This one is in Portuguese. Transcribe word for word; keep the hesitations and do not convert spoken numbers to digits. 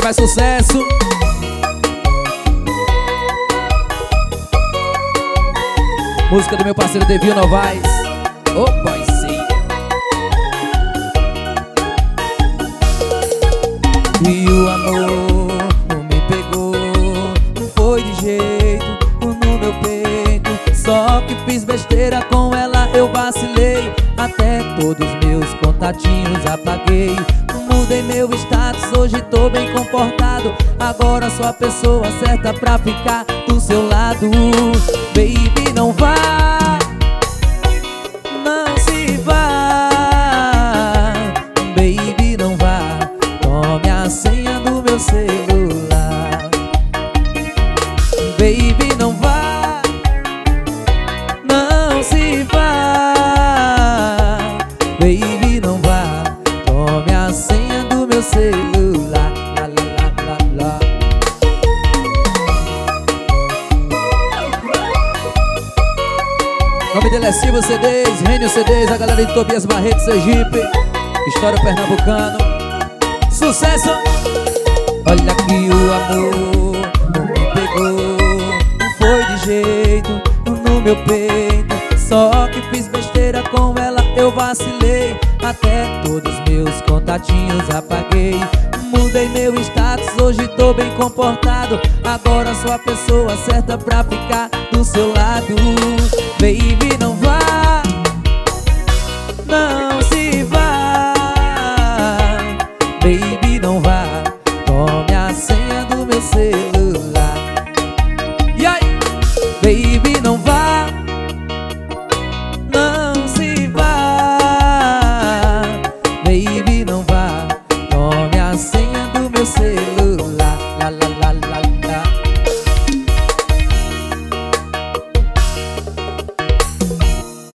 vai sucesso. Música do meu parceiro Devil Novaes. Ô boizinho. E o amor não me pegou, não foi de jeito no meu peito. Só que fiz besteira com ela, eu vacilei. Até todos meus contatinhos apaguei. Mudei meu status, hoje tô bem comportado. Agora sou a pessoa certa pra ficar do seu lado. Baby, não vá, não se vá. Baby, não vá, tome a senha do meu celular. Baby, não vá, não se vá. Baby, não vá, tome a senha do meu celular. Lá, lá, lá, lá. Nome dele é Silvio C Ds, Rênio C Ds, a galera de Tobias Barreto, Sergipe, História Pernambucano. Sucesso! Olha que o amor não me pegou, não foi de jeito no meu peito. Só que fiz besteira com ela, eu vacilei. Até todos meus contatinhos apaguei. Mudei meu status, hoje tô bem comportado. Agora sou a pessoa certa pra ficar do seu lado. Baby, não vá, não se vá. Baby, não vá, tome a senha do meu celular. E aí? Baby, não vá, não se vá. Baby, não vá, tome a senha do meu celular. Lá, lá,